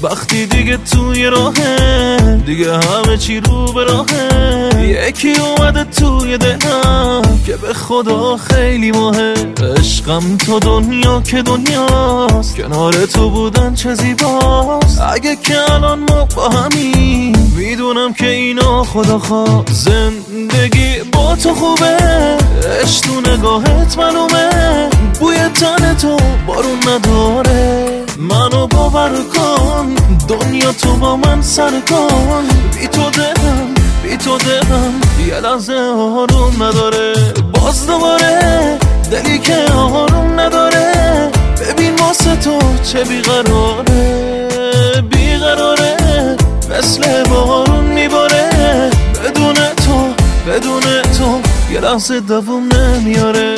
خوشبختی دیگه توی راهه، دیگه همه چی رو به راهه. یکی اومده توی دلم که به خدا خیلی مهم. عشقم تو دنیا که دنیاست، کنار تو بودن چه زیباست. اگه که الان ما با همین، میدونم که اینا خدا خواست. زندگی با تو خوبه، عشق تو نگاهت معلومه. بوی تن تو بارون نداره، منو باور کن. دنیا تو با من سر کن. بی تو دلم یه لحظه آروم نداره. باز دوباره دلی که آروم نداره. ببین واسه تو چه بیقراره، مثل بارون میباره. بدون تو یه لحظه دووم نمیاره.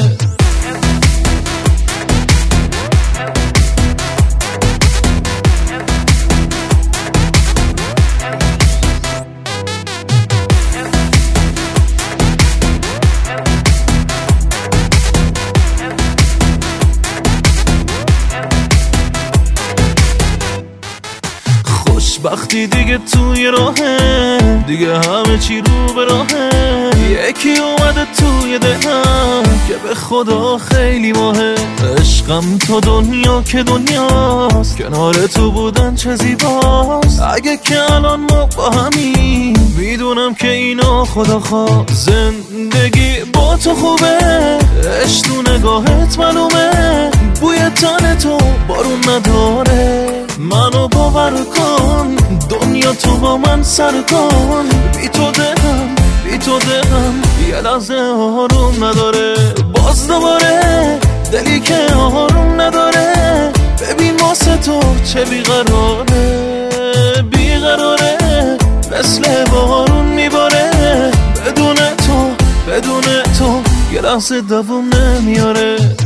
خوشبختی دیگه توی راهه، دیگه همه چی رو به راهه. یکی اومده توی دلم که به خدا خیلی مهم. عشقم تو دنیا که دنیاست، کنار تو بودن چه زیباست. اگه که الان ما با همین، میدونم که اینا خدا خواست. زندگی با تو خوبه، عشق تو نگاهت معلومه. بوی تن تو بارون نداره، منو باور کن. دنیا تو با من سر کن. بی تو دلم یه لحظه آروم نداره. باز دوباره دلی که آروم نداره. ببین واسه تو چه بیقراره، مثل بارون میباره. بدون تو یه لحظه دووم نمیاره.